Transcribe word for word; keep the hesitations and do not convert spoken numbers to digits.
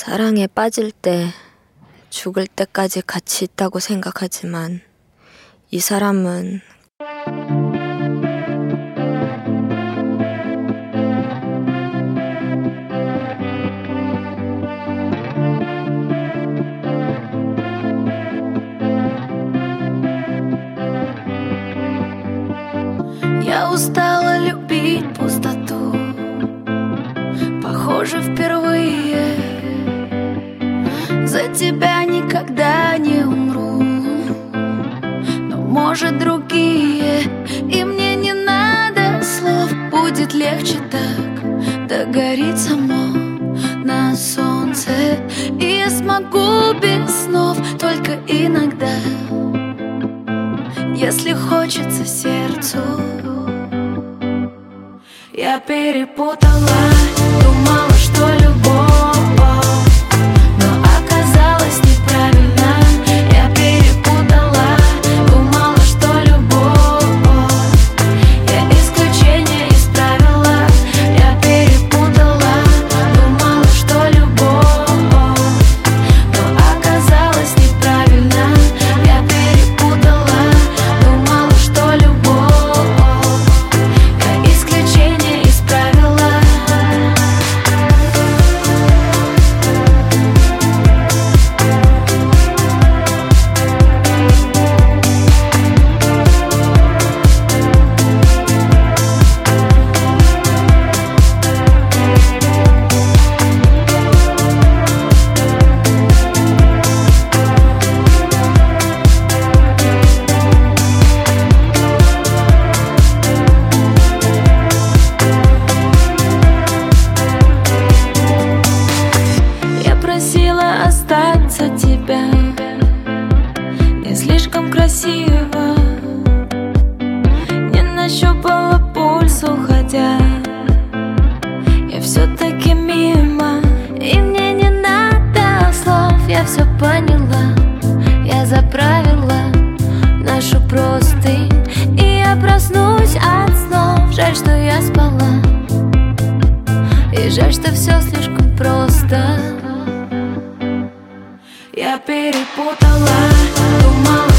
사랑에 빠질 때 죽을 때까지 같이 있다고 생각하지만 이 사람은 Я устала любить пустоту, похоже, впервые. За тебя никогда не умру, но, может, другие. И мне не надо слов, будет легче так. Догорит само на солнце, и я смогу без снов только иногда, если хочется сердцу. Я перепутала, думала, что любовь, но оказалось неправильно. Я перепутала, думала, что любовь, я исключение из правила. Я перепутала, думала, что любовь, но оказалось неправильно. Я перепутала, думала, что любовь, я исключение из правила. Я просила остаться тебя, не слишком красиво, не нащупала пульс, уходя. Я все-таки мимо, и мне не надо слов. Я все поняла, я заправила нашу простынь, и я проснусь от снов. Жаль, что я спала, и жаль, что все слишком просто. Я перепутала, думала,